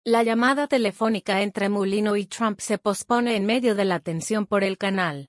La llamada telefónica entre Mulino y Trump se pospone en medio de la tensión por el canal.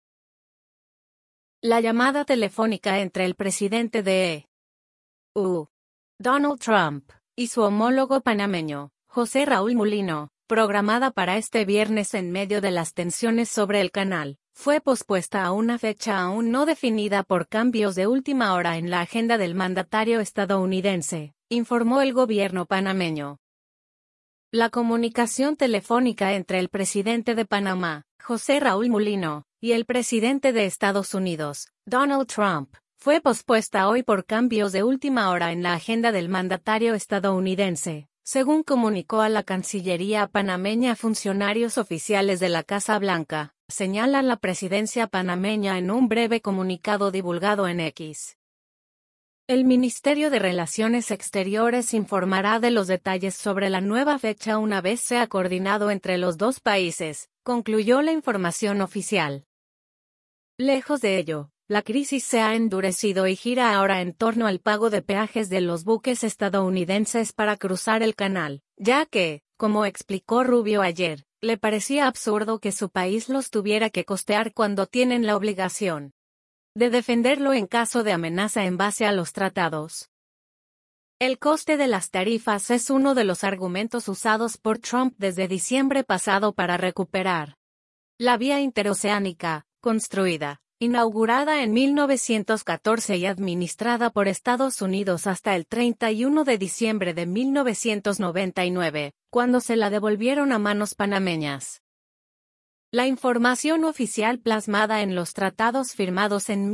La llamada telefónica entre el presidente de EU, Donald Trump, y su homólogo panameño, José Raúl Mulino, programada para este viernes en medio de las tensiones sobre el canal, fue pospuesta a una fecha aún no definida por cambios de última hora en la agenda del mandatario estadounidense, informó el gobierno panameño. La comunicación telefónica entre el presidente de Panamá, José Raúl Mulino, y el presidente de Estados Unidos, Donald Trump, fue pospuesta hoy por cambios de última hora en la agenda del mandatario estadounidense, según comunicó a la Cancillería panameña funcionarios oficiales de la Casa Blanca, señala la presidencia panameña en un breve comunicado divulgado en X. El Ministerio de Relaciones Exteriores informará de los detalles sobre la nueva fecha una vez sea coordinado entre los dos países, concluyó la información oficial. Lejos de ello, la crisis se ha endurecido y gira ahora en torno al pago de peajes de los buques estadounidenses para cruzar el canal, ya que, como explicó Rubio ayer, le parecía absurdo que su país los tuviera que costear cuando tienen la obligación de defenderlo en caso de amenaza en base a los tratados. El coste de las tarifas es uno de los argumentos usados por Trump desde diciembre pasado para recuperar la vía interoceánica, construida, inaugurada en 1914 y administrada por Estados Unidos hasta el 31 de diciembre de 1999, cuando se la devolvieron a manos panameñas. La información oficial plasmada en los tratados firmados en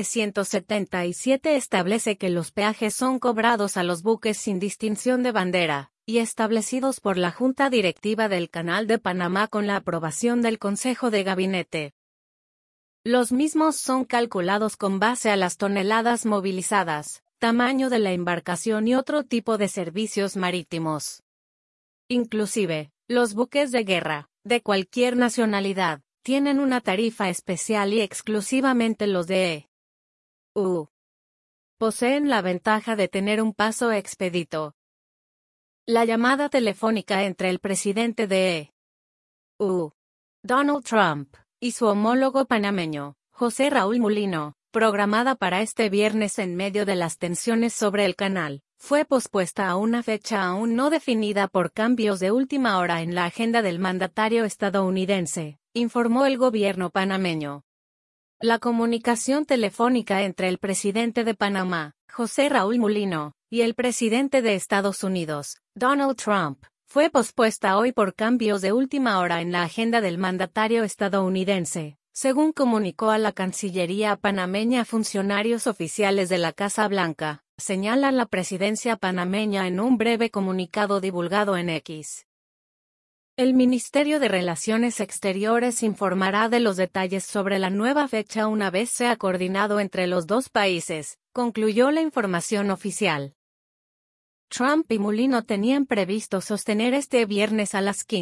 1977 establece que los peajes son cobrados a los buques sin distinción de bandera, y establecidos por la Junta Directiva del Canal de Panamá con la aprobación del Consejo de Gabinete. Los mismos son calculados con base a las toneladas movilizadas, tamaño de la embarcación y otro tipo de servicios marítimos. Inclusive, los buques de guerra, de cualquier nacionalidad, tienen una tarifa especial y exclusivamente los de EU poseen la ventaja de tener un paso expedito. La llamada telefónica entre el presidente de EU, Donald Trump, y su homólogo panameño, José Raúl Mulino, programada para este viernes en medio de las tensiones sobre el canal, fue pospuesta a una fecha aún no definida por cambios de última hora en la agenda del mandatario estadounidense, informó el gobierno panameño. La comunicación telefónica entre el presidente de Panamá, José Raúl Mulino, y el presidente de Estados Unidos, Donald Trump, fue pospuesta hoy por cambios de última hora en la agenda del mandatario estadounidense, según comunicó a la Cancillería panameña funcionarios oficiales de la Casa Blanca, señala la presidencia panameña en un breve comunicado divulgado en X. El Ministerio de Relaciones Exteriores informará de los detalles sobre la nueva fecha una vez sea coordinado entre los dos países, concluyó la información oficial. Trump y Mulino tenían previsto sostener este viernes a las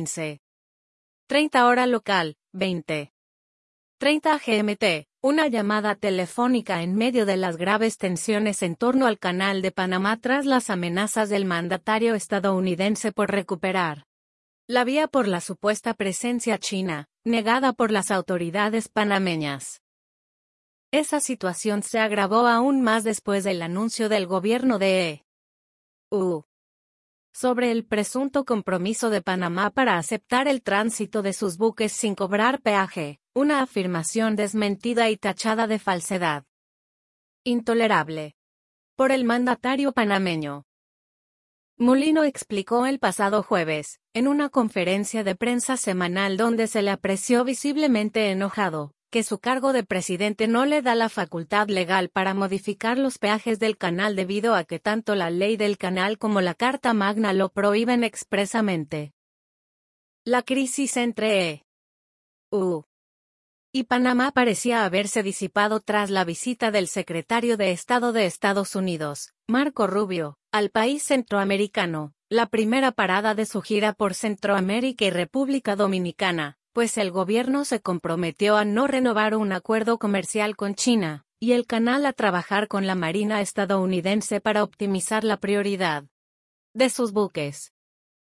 15:30 hora local, 20:30 GMT, una llamada telefónica en medio de las graves tensiones en torno al Canal de Panamá tras las amenazas del mandatario estadounidense por recuperar la vía por la supuesta presencia china, negada por las autoridades panameñas. Esa situación se agravó aún más después del anuncio del gobierno de EU sobre el presunto compromiso de Panamá para aceptar el tránsito de sus buques sin cobrar peaje, una afirmación desmentida y tachada de falsedad intolerable por el mandatario panameño. Mulino explicó el pasado jueves, en una conferencia de prensa semanal donde se le apreció visiblemente enojado, que su cargo de presidente no le da la facultad legal para modificar los peajes del canal debido a que tanto la ley del canal como la Carta Magna lo prohíben expresamente. La crisis entre EU y Panamá parecía haberse disipado tras la visita del secretario de Estado de Estados Unidos, Marco Rubio, al país centroamericano, la primera parada de su gira por Centroamérica y República Dominicana, pues el gobierno se comprometió a no renovar un acuerdo comercial con China, y el canal a trabajar con la Marina estadounidense para optimizar la prioridad de sus buques.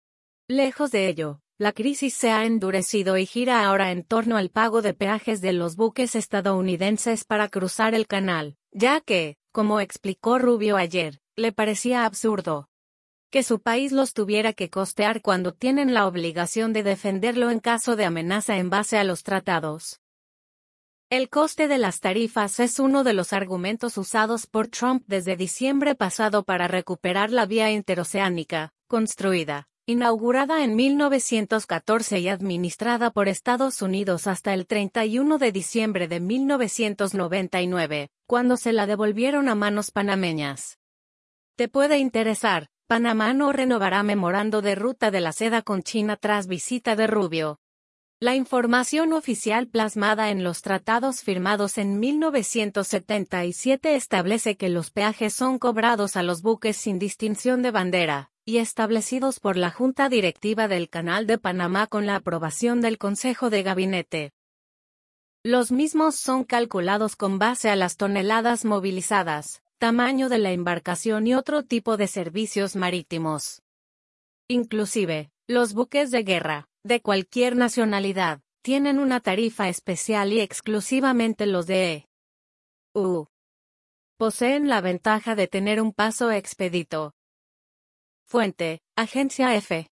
Lejos de ello, la crisis se ha endurecido y gira ahora en torno al pago de peajes de los buques estadounidenses para cruzar el canal, ya que, como explicó Rubio ayer, le parecía absurdo que su país los tuviera que costear cuando tienen la obligación de defenderlo en caso de amenaza en base a los tratados. El coste de las tarifas es uno de los argumentos usados por Trump desde diciembre pasado para recuperar la vía interoceánica, construida, inaugurada en 1914 y administrada por Estados Unidos hasta el 31 de diciembre de 1999, cuando se la devolvieron a manos panameñas. Te puede interesar, Panamá no renovará memorando de ruta de la seda con China tras visita de Rubio. La información oficial plasmada en los tratados firmados en 1977 establece que los peajes son cobrados a los buques sin distinción de bandera, y establecidos por la Junta Directiva del Canal de Panamá con la aprobación del Consejo de Gabinete. Los mismos son calculados con base a las toneladas movilizadas, tamaño de la embarcación y otro tipo de servicios marítimos. Inclusive, los buques de guerra, de cualquier nacionalidad, tienen una tarifa especial y exclusivamente los de EU poseen la ventaja de tener un paso expedito. Fuente, Agencia F.